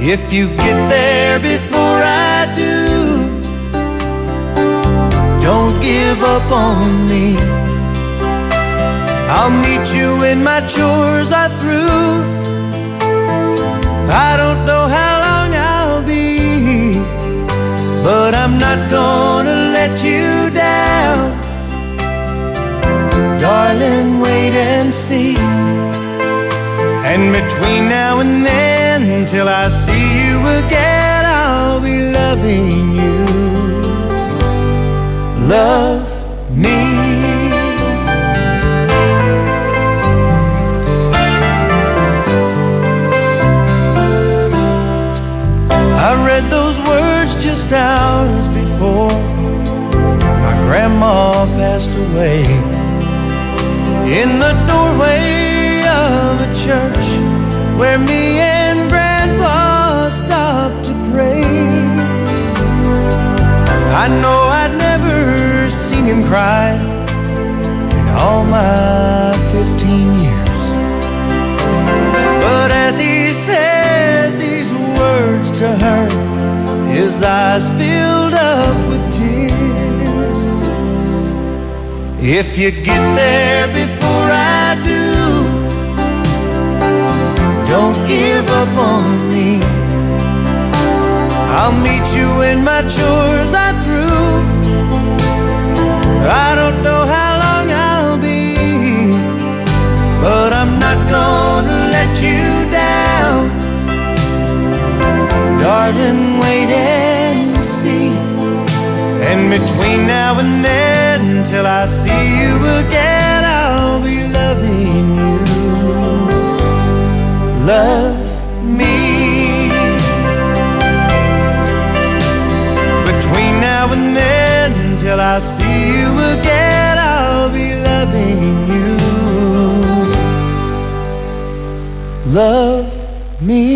If you get there before I do, don't give up on me. I'll meet you when my chores are through. I don't know how long I'll be, but I'm not gonna let you down. Darling, wait and see. And between now and then, till I see you again, I'll be loving you. Love me. I read those words just hours before my grandma passed away, in the doorway of a church where me and Grandpa stopped to pray. I know I'd never seen him cry in all my 15 years, but as he said these words to her, his eyes filled up with tears. If you get there before I do, don't give up on me. I'll meet you when my chores are through. I don't know how long I'll be, but I'm not gonna let you down. Darling, wait and see. And between now and then, till I see you again, I'll be loving you. Love me. Between now and then, till I see you again, I'll be loving you. Love me.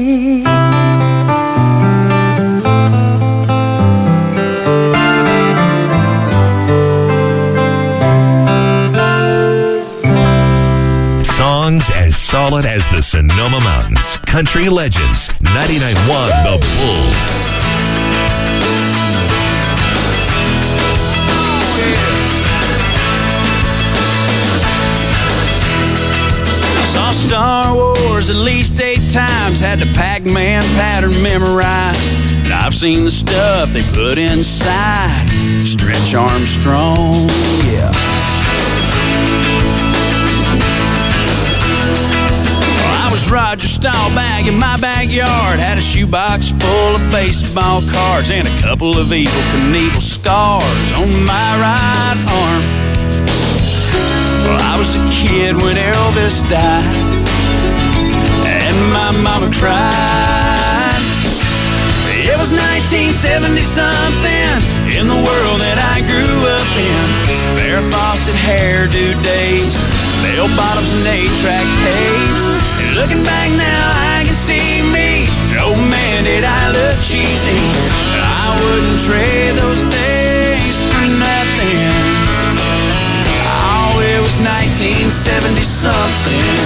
Songs as solid as the Sonoma Mountains. Country Legends, 99.1 The Bull. I saw Star Wars at least 8 times, had the Pac-Man pattern memorized. And I've seen the stuff they put inside Stretch Armstrong, yeah. Roger Staubach in my backyard had a shoebox full of baseball cards and a couple of Evel Knievel scars on my right arm. Well, I was a kid when Elvis died, and my mama cried. It was 1970-something in the world that I grew up in. Farrah Fawcett hairdo days, bell bottoms and 8-track tapes. Looking back now, I can see me. Oh man, did I look cheesy. I wouldn't trade those days for nothing. Oh, it was 1970-something.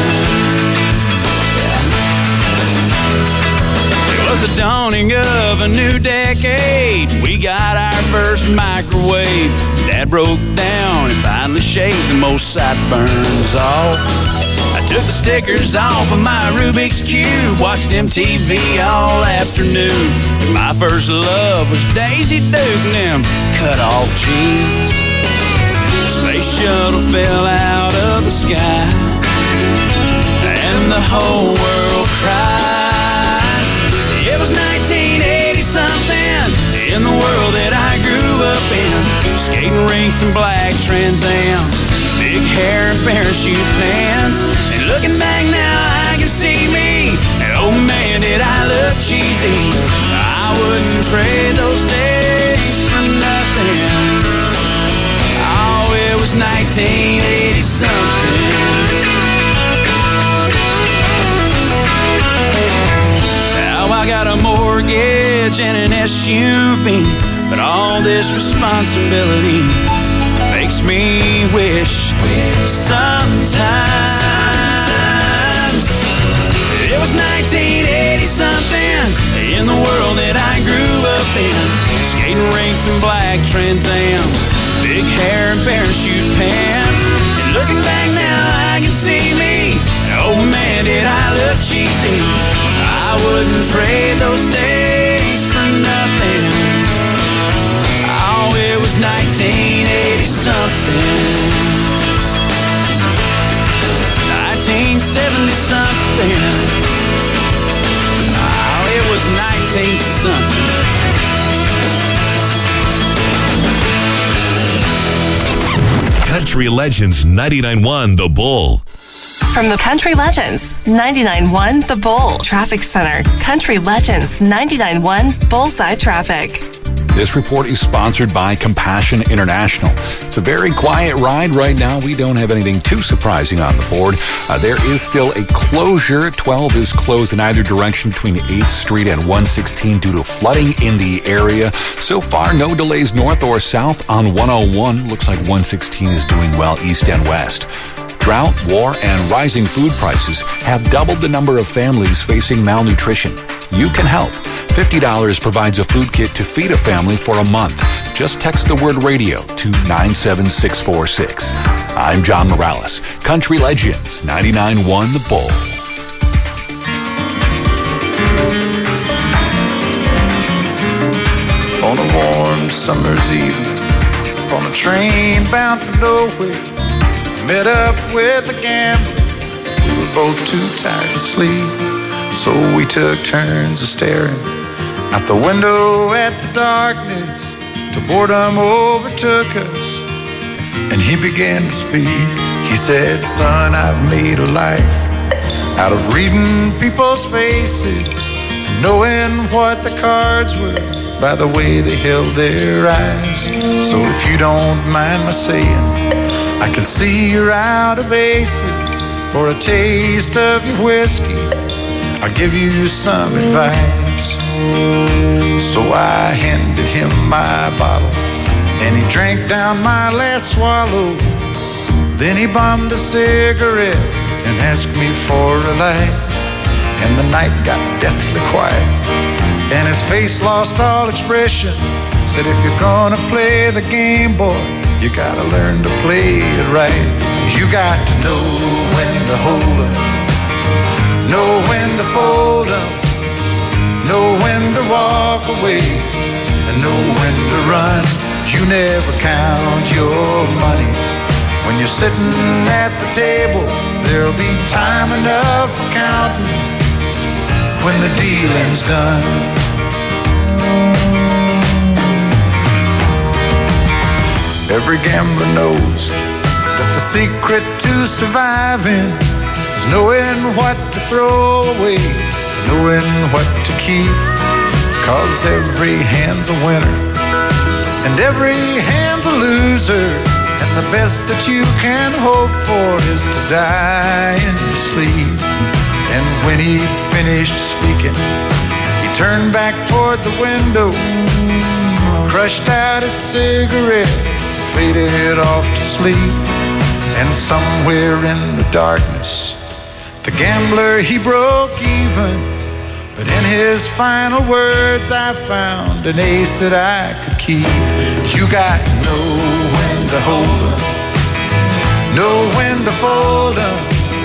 It was the dawning of a new decade. We got our first microwave. Dad broke down and finally shaved the most sideburns off. I took the stickers off of my Rubik's Cube, watched MTV all afternoon. And my first love was Daisy Duke and them cut-off jeans. Space shuttle fell out of the sky, and the whole world cried. It was 1980-something in the world that I grew up in. Skating rinks and black Trans Ams, big hair and parachute pants. And looking back now, I can see me. And oh man, did I look cheesy. I wouldn't trade those days for nothing. Oh, it was 1980-something. Now I got a mortgage and an SUV, but all this responsibility makes me wish sometimes it was 1980-something nothing. Skating rinks and black Trans Ams, big hair and parachute pants. And looking back now, I can see me. Oh man, did I look cheesy. I wouldn't trade those days for nothing. Oh, it was 1980 something. 1970 something. Oh, it was 19 something. Country Legends 99.1 The Bull. From the Country Legends 99.1 The Bull Traffic Center. Country Legends 99.1 Bullseye Traffic. This report is sponsored by Compassion International. It's a very quiet ride right now. We don't have anything too surprising on the board. There is still a closure. 12 is closed in either direction between 8th Street and 116 due to flooding in the area. So far, no delays north or south on 101. Looks like 116 is doing well east and west. Drought, war, and rising food prices have doubled the number of families facing malnutrition. You can help. $50 provides a food kit to feed a family for a month. Just text the word radio to 97646. I'm John Morales. Country Legends 99.1 The Bull. On a warm summer's evening, on a train bound for nowhere, met up with a gambler. We were both too tired to sleep, so we took turns of staring out the window at the darkness till boredom overtook us, and he began to speak. He said, "Son, I've made a life out of reading people's faces and knowing what the cards were by the way they held their eyes. So if you don't mind my saying, I can see you're out of aces. For a taste of your whiskey, I'll give you some advice." So I handed him my bottle, and he drank down my last swallow. Then he bummed a cigarette and asked me for a light. And the night got deathly quiet, and his face lost all expression. Said, "If you're gonna play the game, boy, you gotta learn to play it right. You got to know when to hold up, know when to fold up, know when to walk away, and know when to run. You never count your money. When you're sitting at the table, there'll be time enough for counting when the dealing's done." Every gambler knows that the secret to surviving is knowing what to throw away, knowing what to keep. 'Cause every hand's a winner and every hand's a loser, and the best that you can hope for is to die in your sleep. And when he finished speaking, he turned back toward the window, crushed out his cigarette, faded off to sleep. And somewhere in the darkness, the gambler, he broke even. But in his final words, I found an ace that I could keep. You got to know when to hold up, know when to fold up,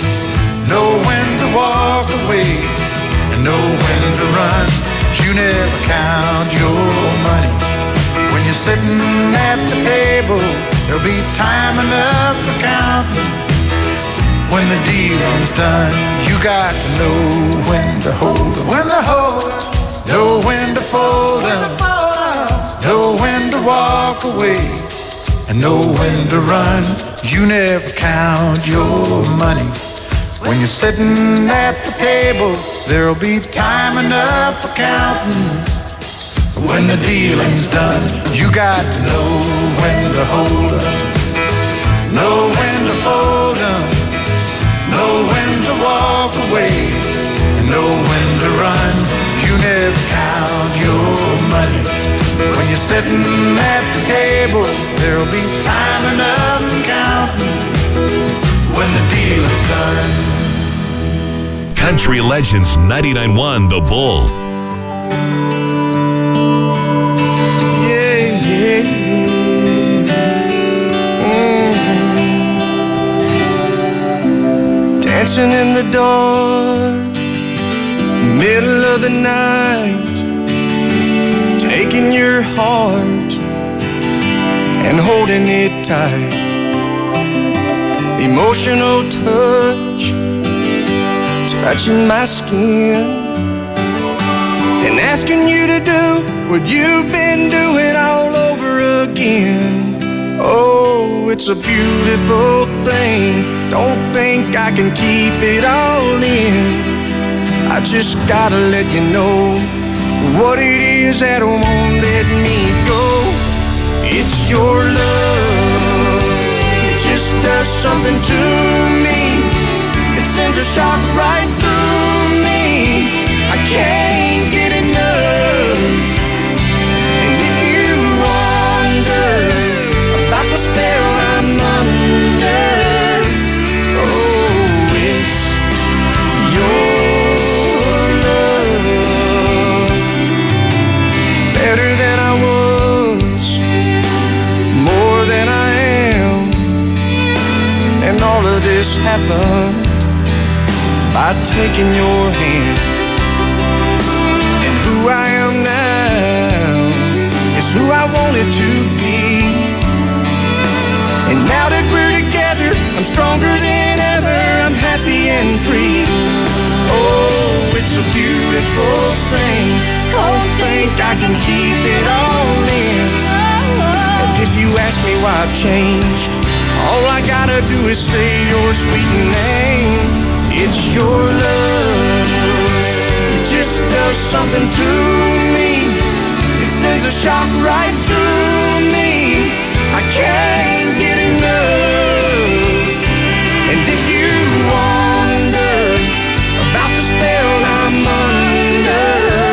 know when to walk away, and know when to run. You never count your money. When you're sitting at the table, there'll be time enough for counting when the dealing's done. You got to know when to hold up, when to hold up, know when to fold up, know when to walk away, and know when to run. You never count your money. When you're sitting at the table, there'll be time enough for counting when the dealing's done. You got to know when to hold up, know when to fold up, know when to walk away, and know when to run. You never count your money. When you're sitting at the table, there'll be time enough for counting when the deal is done. Country Legends 99.1 The Bull. dancing in the dark, middle of the night, taking your heart and holding it tight. Emotional touch, touching my skin, and asking you to do what you've been doing all over again. Oh, it's a beautiful thing. Don't think I can keep it all in. I just gotta let you know what it is that won't let me go. It's your love. It just does something to me. It sends a shock right through me. I can't get enough. And if you wonder about the spell I'm under, oh, it's your love. Better than I was, more than I am, and all of this happened by taking your hand. And who I am now is who I wanted to be. And now that we're together, I'm stronger than ever. I'm happy and free. Oh, it's a beautiful thing. Don't think I can keep it all in. And if you ask me why I've changed, all I gotta do is say your sweet name. It's your love. It just does something to me. It sends a shock right through me. I can't get enough. And if you wonder about the spell I'm under,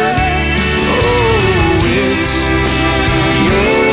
oh, it's your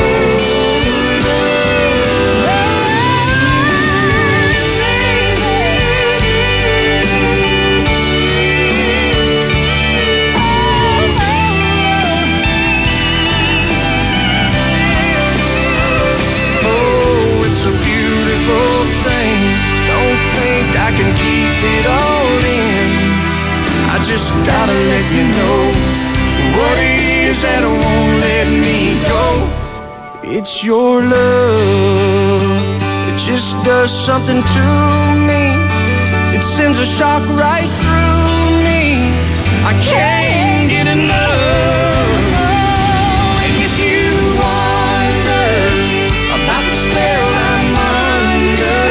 I can keep it all in. I just gotta let you know what it is that won't let me go. It's your love. It just does something to me. It sends a shock right through me. I can't get enough. And if you wonder about the spell I'm under,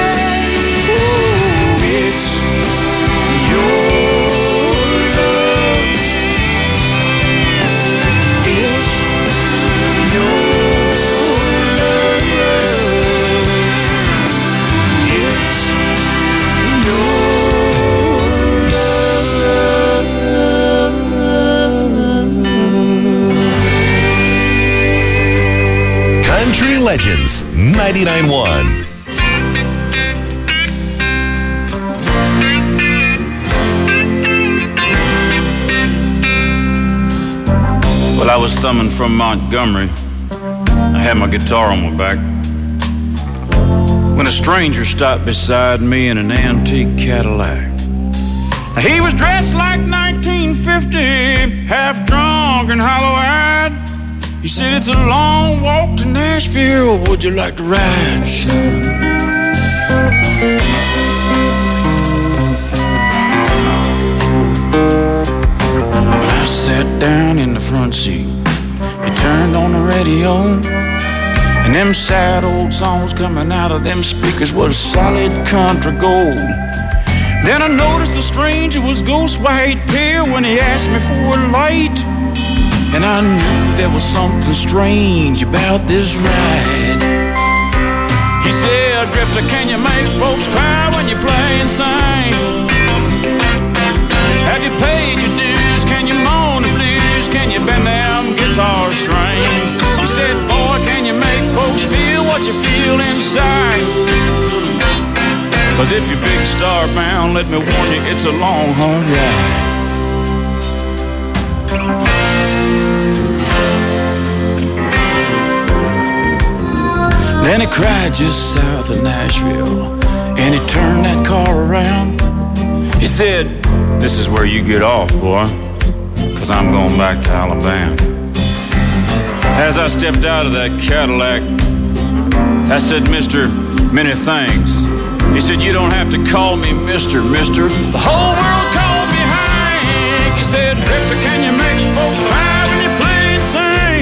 Country Legends 99.1. Well, I was thumbing from Montgomery. I had my guitar on my back when a stranger stopped beside me in an antique Cadillac. He was dressed like 1950, half drunk and hollow-eyed. He said, "It's a long walk to Nashville. Would you like to ride, son?" When I sat down in the front seat, he turned on the radio, and them sad old songs coming out of them speakers was solid country gold. Then I noticed the stranger was ghost white pale when he asked me for a light. And I knew there was something strange about this ride. He said, "Drifter, can you make folks cry when you play and sing? Have you paid your dues? Can you moan the blues? Can you bend them guitar strings?" He said, "Boy, can you make folks feel what you feel inside? 'Cause if you're big star bound, let me warn you, it's a long, hard ride." Then he cried just south of Nashville, and he turned that car around. He said, "This is where you get off, boy, 'cause I'm going back to Alabama." As I stepped out of that Cadillac, I said, "Mr. Many Thanks." He said, "You don't have to call me Mr. The whole world called me Hank." He said, "Drifter, can you make folks cry when you play and sing?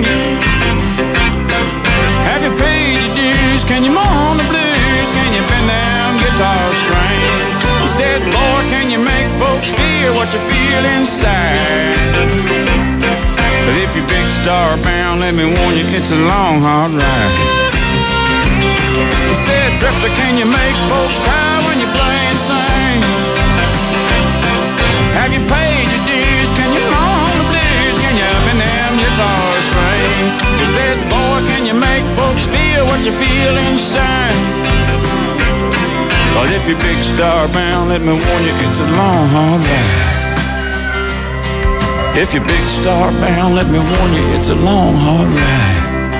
Have you paid your dues? Can you mourn the blues? Can you bend down guitar string?" He said, "Lord, can you make folks feel what you feel inside? But if you're big star bound, let me warn you, it's a long, hard ride." He said, "Drifter, can you make folks cry when you play and sing? Have you paid your dues? Can you mourn the blues? Can you bend them guitar string?" He said, "Boy, can you make folks feel what you feel inside? Well, if you're big star bound, let me warn you, it's a long, hard ride. If you're big star bound, let me warn you, it's a long, hard ride."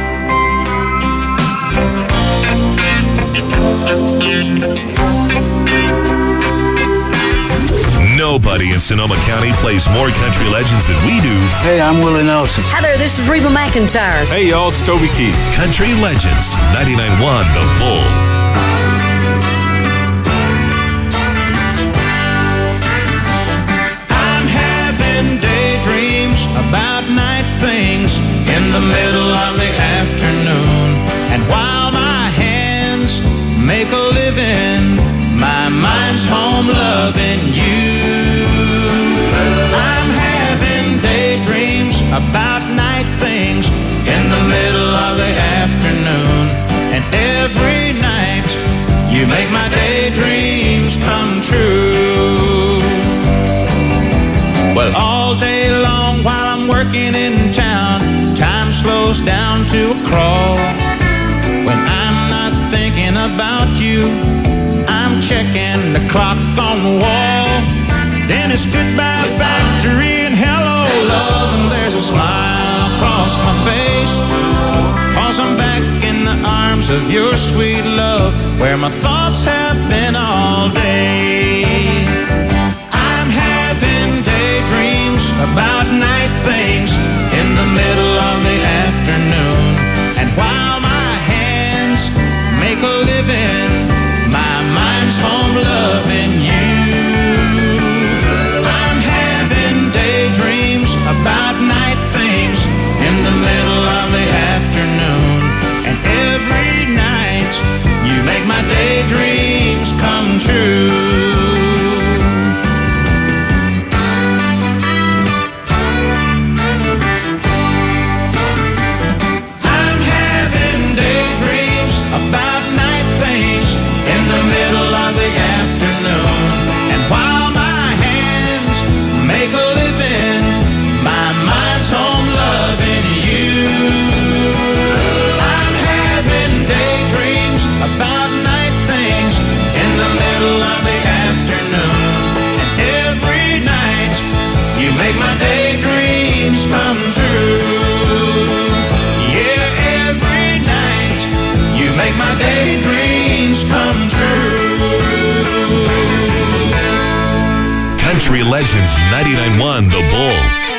Nobody in Sonoma County plays more country legends than we do. Hey, I'm Willie Nelson. Hi there, this is Reba McEntire. Hey, y'all, it's Toby Keith. Country Legends, 99.1 The Bull. I'm having daydreams about night things in the middle of the afternoon. And while my hands make a living, my mind's home loving you. I'm having daydreams about night things in the middle of the afternoon. And every night you make my daydreams come true. Well, all day long while I'm working in town, time slows down to a crawl. When I'm not thinking about you, I'm checking the clock on the wall. Then it's goodbye factory and hello love, and there's a smile across my face, 'cause I'm back in the arms of your sweet love, where my thoughts have been all day. I'm having daydreams about night things in the middle of the afternoon. And while my hands make a living, my mind's home loving you. I'm having daydreams about night things in the middle of the afternoon. And every night you make my daydreams come true. I'm having daydreams about night things in the middle of the afternoon. And while my hands make a living, my mind's home loving you. I'm having daydreams about night things in the middle of the afternoon. And every night you make my daydreams come true. Yeah, every night you make my daydreams come true. Country Legends, 99.1 The Bull.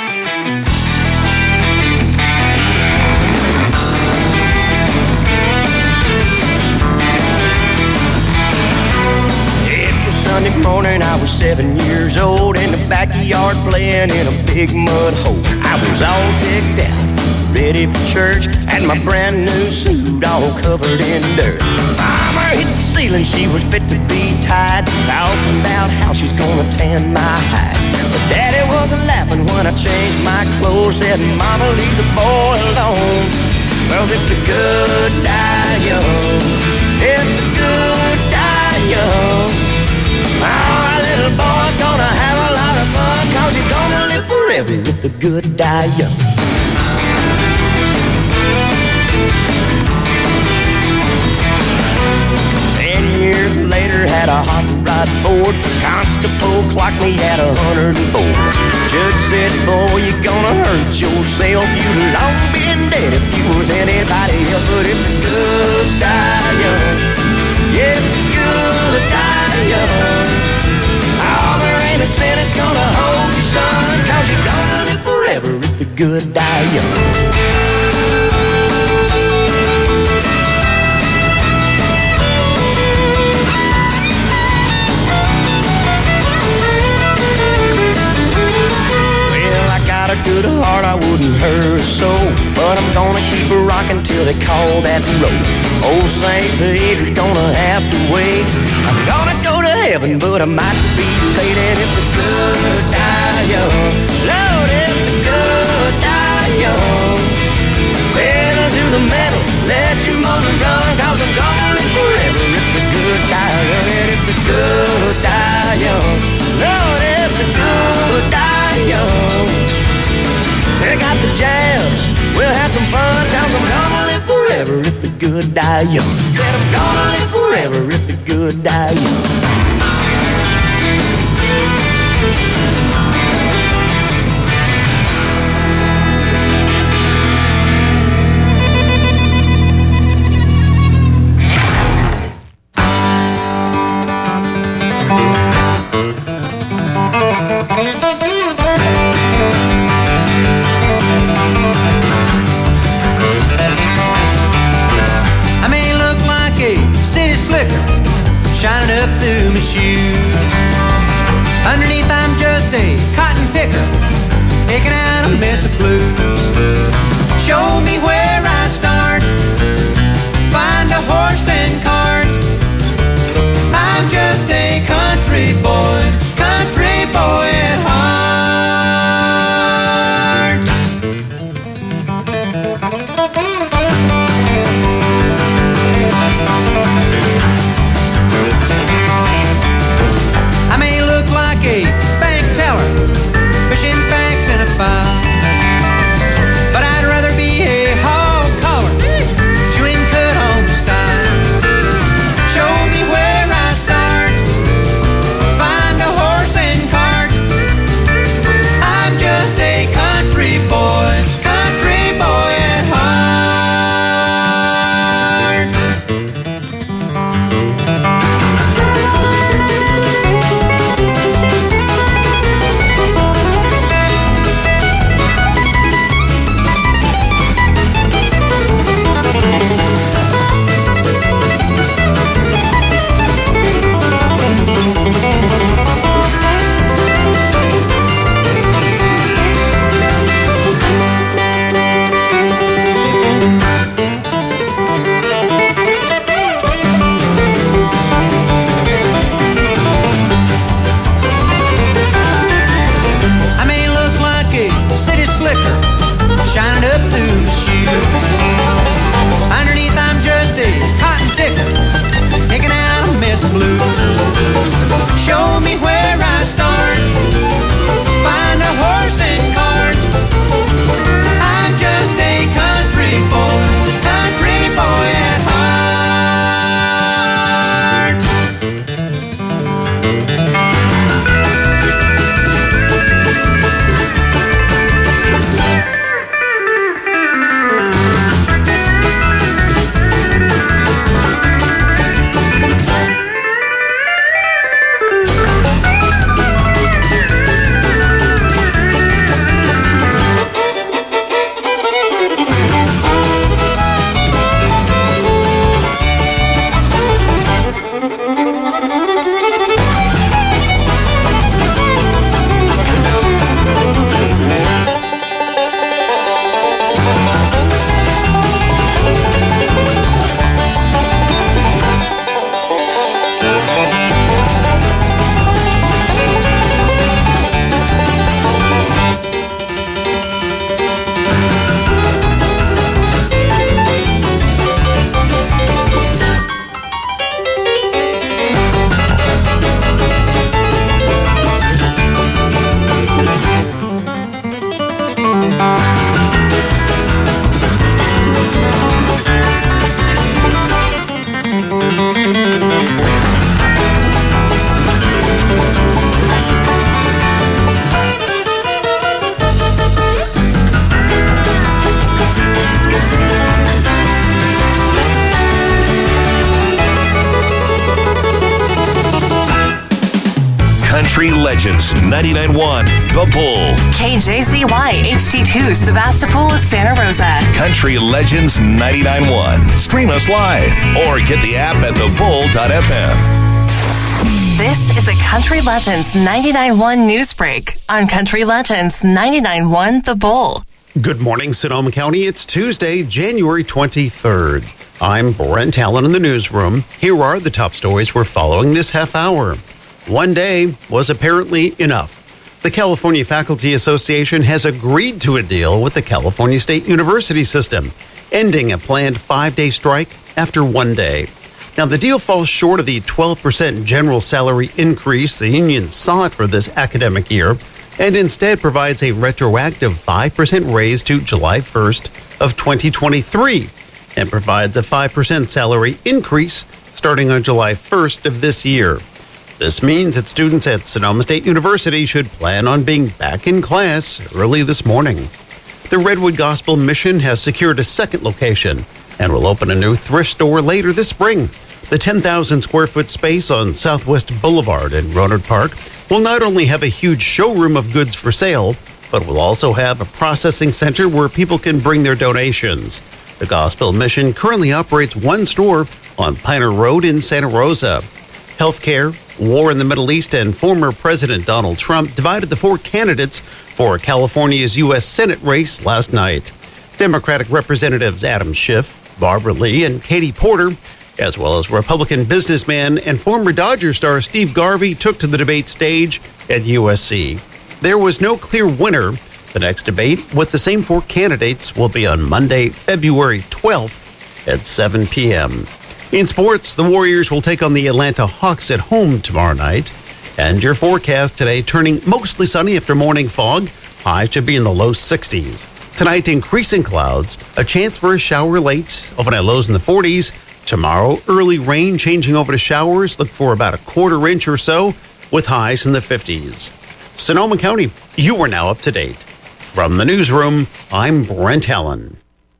It was Sunday morning, I was 7 years old, in the backyard playing in a big mud hole. I was all decked out, ready for church, and my brand new suit all covered in dirt. Mama hit the ceiling, she was fit to be tied, talking about how she's gonna tan my hide. But Daddy wasn't laughing when I changed my clothes, said, "Mama, leave the boy alone. Well, if the good die young, if the good die young, our little boy's gonna have a lot of fun, 'cause he's gonna live forever if the good die young." Years later, had a hot rod Ford. Constable clocked me at 104. Judge said, "Boy, you're gonna hurt yourself. You'd long been dead if you was anybody else. But if the good die young, yeah, if the good die young, oh, there ain't me Santa's gonna hold you, son, 'cause you're gonna live forever if the good die young. A good heart, I wouldn't hurt a soul, but I'm gonna keep her rocking till they call that road. Old St. Peter's gonna have to wait. I'm gonna go to heaven, but I might be late. And if the good die young, Lord, if the good die young, pedal to the metal, let your mother run, 'cause I'm gonna live forever if the good die young. And if the good die young, Lord, if the good die young, take out the jams, we'll have some fun, 'cause I'm gonna live forever if the good die young. Said I'm gonna live forever if the good die young. Shining up through my shoes. Underneath I'm just a cotton picker, picking out a mess of blues. Show me where I start, find a horse and cart. I'm just a country boy at heart. I may look like a bank teller, fishing facts in a file, but I'd rather be a hog caller, chewing cut on the style. Show me where I start, find a horse and cart. I'm just a country boy at heart. Shining up through the shoes. Underneath I'm just a cotton picker, picking out a mess of blues. Show me where I start, find a horse and cart. I'm just a country boy at heart. Country Legends 99.1 The Bull. KJZY HD2 Sebastopol, Santa Rosa. Country Legends 99.1. Stream us live or get the app at thebull.fm. This is a Country Legends 99.1 news break on Country Legends 99.1 The Bull. Good morning, Sonoma County. It's Tuesday, January 23rd. I'm Brent Allen in the newsroom. Here are the top stories we're following this half hour. One day was apparently enough. The California Faculty Association has agreed to a deal with the California State University system, ending a planned 5-day strike after 1 day. Now, the deal falls short of the 12% general salary increase the union sought for this academic year, and instead provides a retroactive 5% raise to July 1st of 2023, and provides a 5% salary increase starting on July 1st of this year. This means that students at Sonoma State University should plan on being back in class early this morning. The Redwood Gospel Mission has secured a second location and will open a new thrift store later this spring. The 10,000 square foot space on Southwest Boulevard in Rohnert Park will not only have a huge showroom of goods for sale, but will also have a processing center where people can bring their donations. The Gospel Mission currently operates one store on Piner Road in Santa Rosa. Healthcare, war in the Middle East, and former President Donald Trump divided the four candidates for California's U.S. Senate race last night. Democratic Representatives Adam Schiff, Barbara Lee, and Katie Porter, as well as Republican businessman and former Dodger star Steve Garvey, took to the debate stage at USC. There was no clear winner. The next debate with the same four candidates will be on Monday, February 12th at 7 p.m. In sports, the Warriors will take on the Atlanta Hawks at home tomorrow night. And your forecast today, turning mostly sunny after morning fog. High should be in the low 60s. Tonight, increasing clouds, a chance for a shower late, overnight lows in the 40s. Tomorrow, early rain changing over to showers. Look for about a quarter inch or so with highs in the 50s. Sonoma County, you are now up to date. From the newsroom, I'm Brent Allen.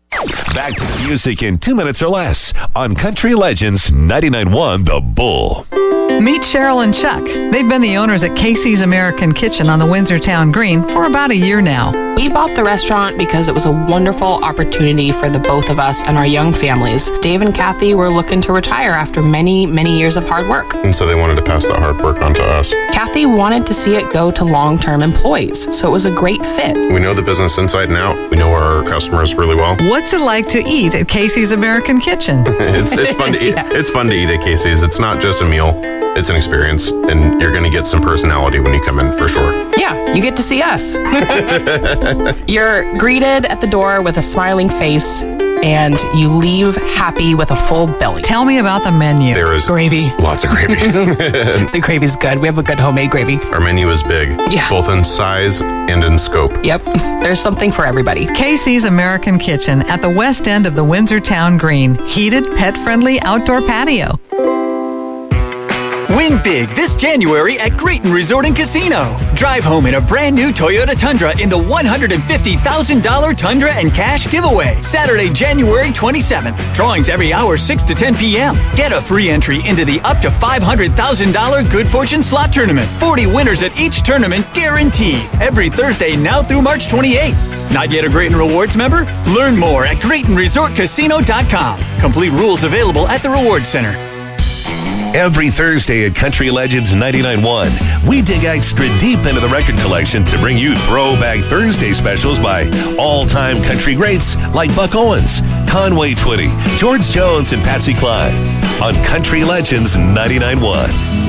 Back to the music in 2 minutes or less on Country Legends 99.1 The Bull. Meet Cheryl and Chuck. They've been the owners at Casey's American Kitchen on the Windsor Town Green for about a year now. We bought the restaurant because it was a wonderful opportunity for the both of us and our young families. Dave and Kathy were looking to retire after many, many years of hard work. And so they wanted to pass that hard work on to us. Kathy wanted to see it go to long-term employees, so it was a great fit. We know the business inside and out. We know our customers really well. What's it like to eat at Casey's American Kitchen? It's fun to eat. Yeah. It's fun to eat at Casey's. It's not just a meal. It's an experience, and you're going to get some personality when you come in, for sure. Yeah, you get to see us. You're greeted at the door with a smiling face, and you leave happy with a full belly. Tell me about the menu. There is gravy. Lots of gravy. The gravy's good. We have a good homemade gravy. Our menu is big, both in size and in scope. Yep, there's something for everybody. Casey's American Kitchen at the west end of the Windsor Town Green. Heated, pet-friendly outdoor patio. Win big this January at Grayton Resort and Casino. Drive home in a brand new Toyota Tundra in the $150,000 Tundra and Cash giveaway. Saturday, January 27th. Drawings every hour 6 to 10 p.m. Get a free entry into the up to $500,000 Good Fortune Slot Tournament. 40 winners at each tournament guaranteed. Every Thursday now through March 28th. Not yet a Grayton Rewards member? Learn more at GraytonResortCasino.com. Complete rules available at the Rewards Center. Every Thursday at Country Legends 99.1, we dig extra deep into the record collection to bring you Throwback Thursday specials by all-time country greats like Buck Owens, Conway Twitty, George Jones, and Patsy Cline on Country Legends 99.1.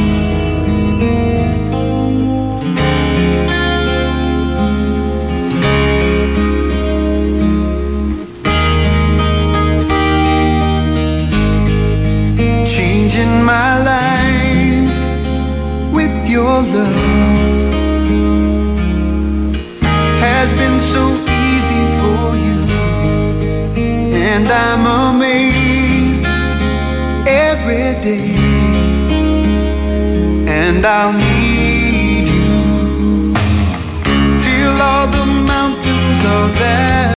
My life with your love has been so easy for you, and I'm amazed every day, and I'll need you till all the mountains are there.